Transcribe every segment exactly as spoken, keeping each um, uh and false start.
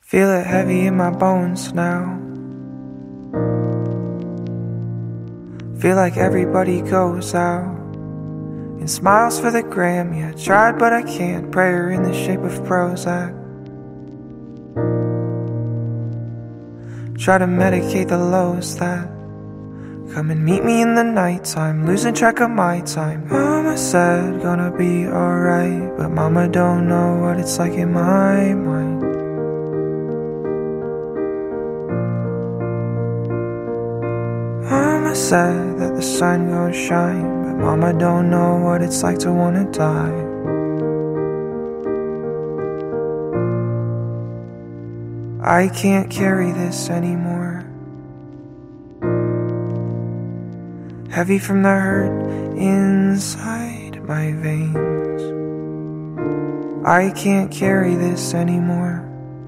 Feel it heavy in my bones now. Feel like everybody goes out and smiles for the gram. Yeah, I tried but I can't. Prayer in the shape of Prozac. Try to medicate the lows that come and meet me in the nighttime, losing track of my time. Mama said gonna be alright, but mama don't know what it's like in my mind. Mama said that the sun gon' shine, but mama don't know what it's like to wanna die. I can't carry this anymore. Heavy from the hurt inside my veins. I can't carry this anymore.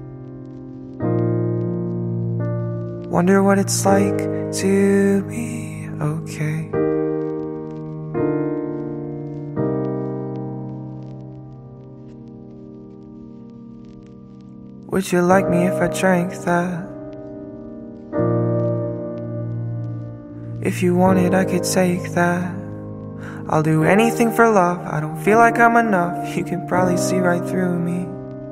Wonder what it's like to be okay. Would you like me if I drank that? If you want it, I could take that. I'll do anything for love. I don't feel like I'm enough. You can probably see right through me.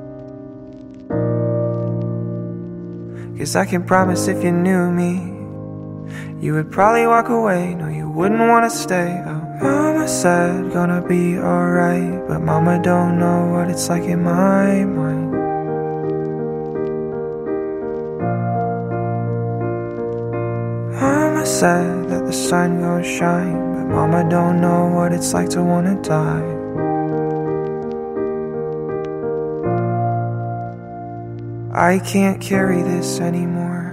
Cause I can promise if you knew me, you would probably walk away. No, you wouldn't wanna stay. Oh, mama said gonna be alright, but mama don't know what it's like in my mind. Mama said that the sun gon' shine, but mama don't know what it's like to wanna die. I can't carry this anymore.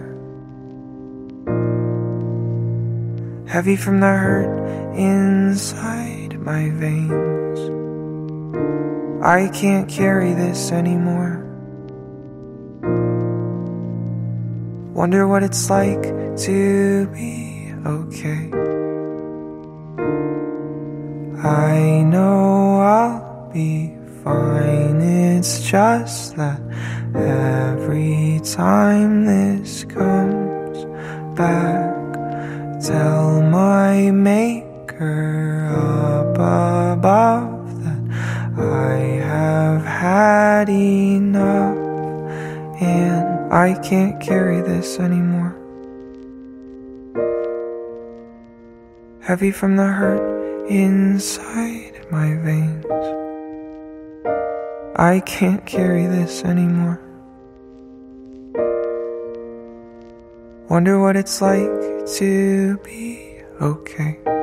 Heavy from the hurt inside my veins. I can't carry this anymore. Wonder what it's like to be okay. I know I'll be fine. It's just that every time this comes back, tell my maker up above that I have had enough, and I can't carry this anymore. Heavy from the hurt inside my veins. I can't carry this anymore. Wonder what it's like to be okay.